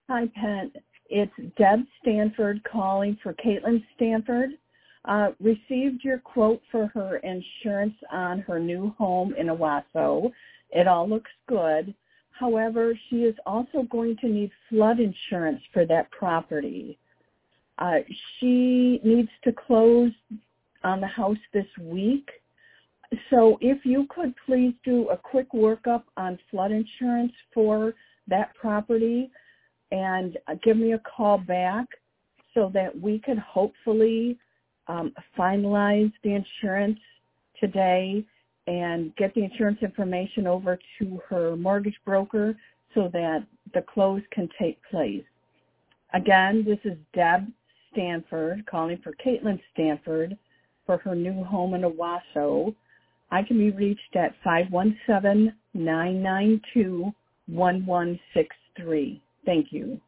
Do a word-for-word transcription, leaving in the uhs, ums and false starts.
Hi, Pat. It's Deb Stanford calling for Caitlin Stanford. Uh, received your quote for her insurance on her new home in Owasso. It all looks good. However, she is also going to need flood insurance for that property. Uh, she needs to close on the house this week. So if you could please do a quick workup on flood insurance for that property and give me a call back so that we could hopefully um, finalize the insurance today and get the insurance information over to her mortgage broker so that the close can take place. Again, this is Deb Stanford calling for Caitlin Stanford for her new home in Owasso. I can be reached at five one seven, nine nine two, one one six three. Thank you.